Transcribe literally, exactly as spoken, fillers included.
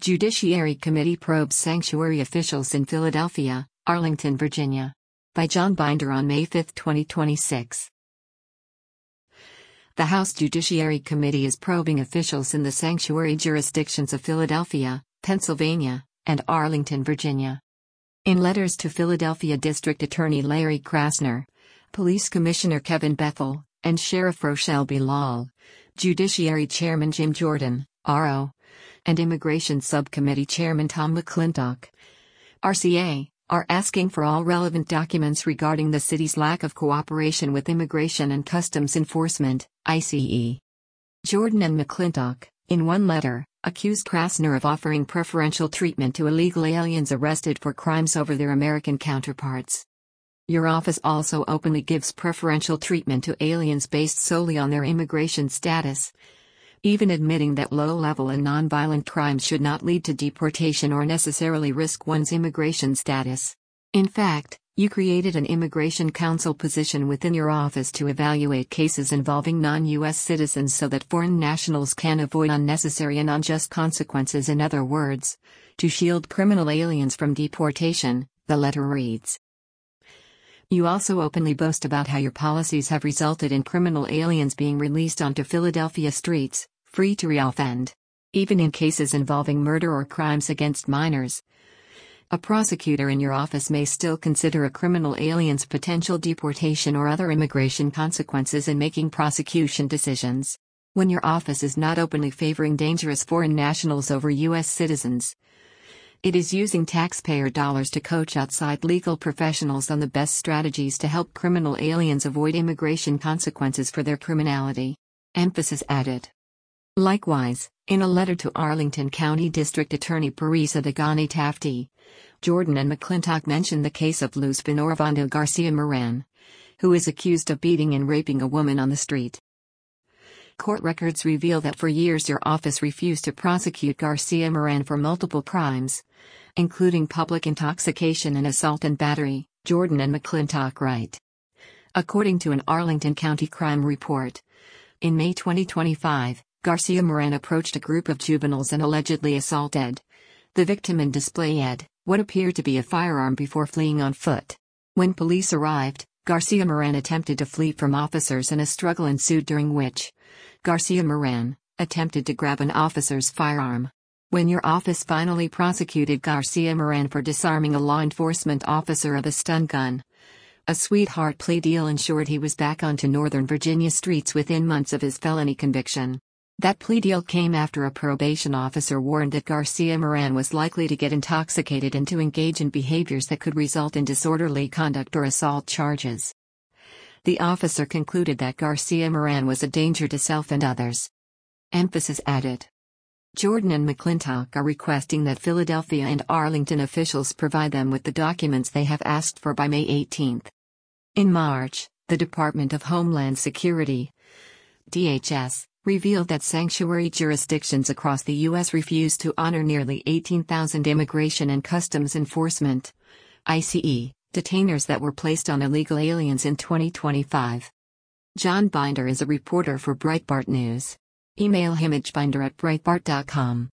Judiciary Committee probes sanctuary officials in Philadelphia, Arlington, Virginia. By John Binder on May fifth, twenty twenty-six. The House Judiciary Committee is probing officials in the sanctuary jurisdictions of Philadelphia, Pennsylvania, and Arlington, Virginia. In letters to Philadelphia District Attorney Larry Krasner, Police Commissioner Kevin Bethel, and Sheriff Rochelle B. Lal, Judiciary Chairman Jim Jordan, R O, and Immigration Subcommittee Chairman Tom McClintock, R C A, are asking for all relevant documents regarding the city's lack of cooperation with Immigration and Customs Enforcement, I C E. Jordan and McClintock, in one letter, accused Krasner of offering preferential treatment to illegal aliens arrested for crimes over their American counterparts. Your office also openly gives preferential treatment to aliens based solely on their immigration status, even admitting that low-level and nonviolent crimes should not lead to deportation or necessarily risk one's immigration status. In fact, you created an immigration counsel position within your office to evaluate cases involving non-U S citizens so that foreign nationals can avoid unnecessary and unjust consequences. In other words, to shield criminal aliens from deportation, the letter reads. You also openly boast about how your policies have resulted in criminal aliens being released onto Philadelphia streets, free to reoffend, even in cases involving murder or crimes against minors. A prosecutor in your office may still consider a criminal alien's potential deportation or other immigration consequences in making prosecution decisions. When your office is not openly favoring dangerous foreign nationals over U S citizens, it is using taxpayer dollars to coach outside legal professionals on the best strategies to help criminal aliens avoid immigration consequences for their criminality. Emphasis added. Likewise, in a letter to Arlington County District Attorney Parisa Dagani Tafti, Jordan and McClintock mentioned the case of Luz Benorvando Garcia Moran, who is accused of beating and raping a woman on the street. Court records reveal that for years your office refused to prosecute Garcia Moran for multiple crimes, including public intoxication and assault and battery, Jordan and McClintock write. According to an Arlington County crime report, in May twenty twenty-five, Garcia Moran approached a group of juveniles and allegedly assaulted the victim and displayed what appeared to be a firearm before fleeing on foot. When police arrived, Garcia Moran attempted to flee from officers and a struggle ensued during which Garcia Moran attempted to grab an officer's firearm. When your office finally prosecuted Garcia Moran for disarming a law enforcement officer of a stun gun, a sweetheart plea deal ensured he was back onto Northern Virginia streets within months of his felony conviction. That plea deal came after a probation officer warned that Garcia Moran was likely to get intoxicated and to engage in behaviors that could result in disorderly conduct or assault charges. The officer concluded that Garcia Moran was a danger to self and others. Emphasis added. Jordan and McClintock are requesting that Philadelphia and Arlington officials provide them with the documents they have asked for by May eighteenth. In March, the Department of Homeland Security, D H S, revealed that sanctuary jurisdictions across the U S refused to honor nearly eighteen thousand Immigration and Customs Enforcement, I C E, detainers that were placed on illegal aliens in twenty twenty-five. John Binder is a reporter for Breitbart News. Email him at binder at breitbart dot com.